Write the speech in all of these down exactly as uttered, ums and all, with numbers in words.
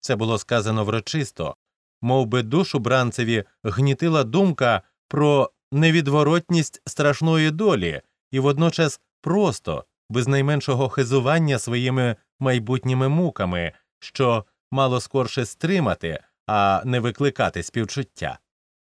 Це було сказано врочисто, мов би душу бранцеві гнітила думка про невідворотність страшної долі і водночас просто, без найменшого хизування своїми майбутніми муками, що мало скорше стримати, а не викликати співчуття.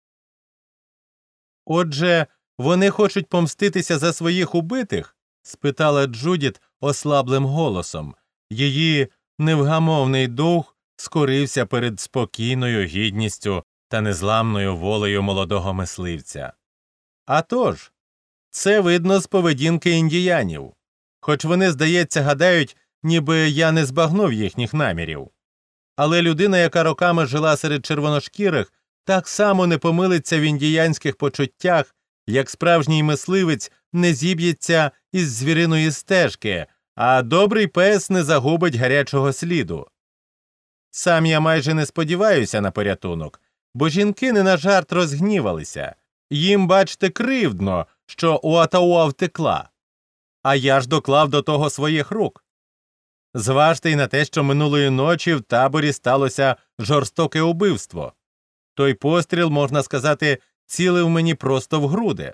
«Отже, вони хочуть помститися за своїх убитих?» – спитала Джудіт ослаблим голосом. Її невгамовний дух скорився перед спокійною гідністю та незламною волею молодого мисливця. «А тож, це видно з поведінки індіянів. Хоч вони, здається, гадають, ніби я не збагнув їхніх намірів. Але людина, яка роками жила серед червоношкірих, так само не помилиться в індіянських почуттях, як справжній мисливець не зіб'ється із звіриної стежки, а добрий пес не загубить гарячого сліду. Сам я майже не сподіваюся на порятунок, бо жінки не на жарт розгнівалися. Їм, бачте, кривдно, що Уатауа втекла. А я ж доклав до того своїх рук. Зважте й на те, що минулої ночі в таборі сталося жорстоке убивство. Той постріл, можна сказати, цілив мені просто в груди.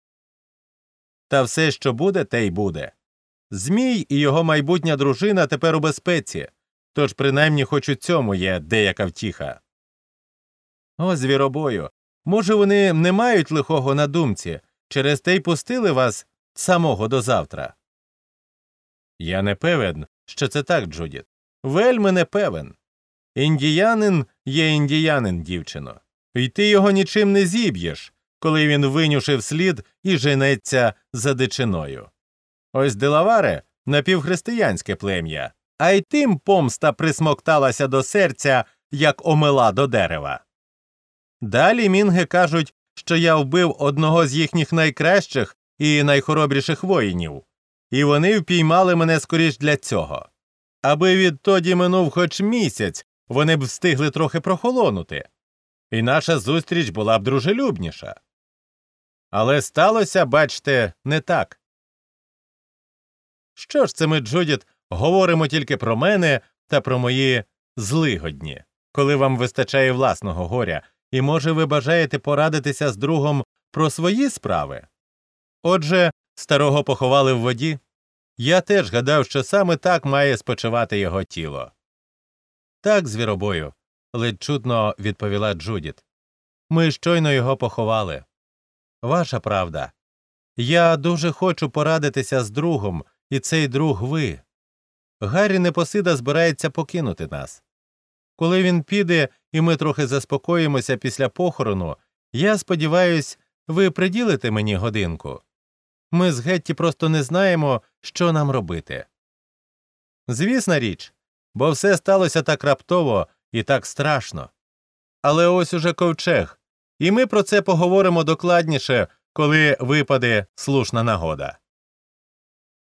Та все, що буде, те й буде. Змій і його майбутня дружина тепер у безпеці, тож принаймні хоч у цьому є деяка втіха. О, звіробою, може, вони не мають лихого на думці, через те й пустили вас самого до завтра? Я не певен, що це так, Джудіт. Вельми не певен. Індіянин є індіянин, дівчино. І ти його нічим не зіб'єш, коли він винюшив слід і женеться за дичиною. Ось Делаваре – напівхристиянське плем'я, а й тим помста присмокталася до серця, як омела до дерева. Далі мінги кажуть, що я вбив одного з їхніх найкращих і найхоробріших воїнів, і вони впіймали мене скоріш для цього. Аби відтоді минув хоч місяць, вони б встигли трохи прохолонути, і наша зустріч була б дружелюбніша. Але сталося, бачте, не так. Що ж це ми, Джудіт, говоримо тільки про мене та про мої злигодні, коли вам вистачає власного горя, і, може, ви бажаєте порадитися з другом про свої справи? Отже, старого поховали в воді? Я теж гадав, що саме так має спочивати його тіло. Так, звіробою, ледь чутно відповіла Джудіт. Ми щойно його поховали. Ваша правда. Я дуже хочу порадитися з другом, і цей друг ви. Гаррі Непосида збирається покинути нас. Коли він піде, і ми трохи заспокоїмося після похорону, я сподіваюсь, ви приділите мені годинку. Ми з Гетті просто не знаємо, що нам робити. Звісна річ, бо все сталося так раптово і так страшно. Але ось уже ковчег, і ми про це поговоримо докладніше, коли випаде слушна нагода.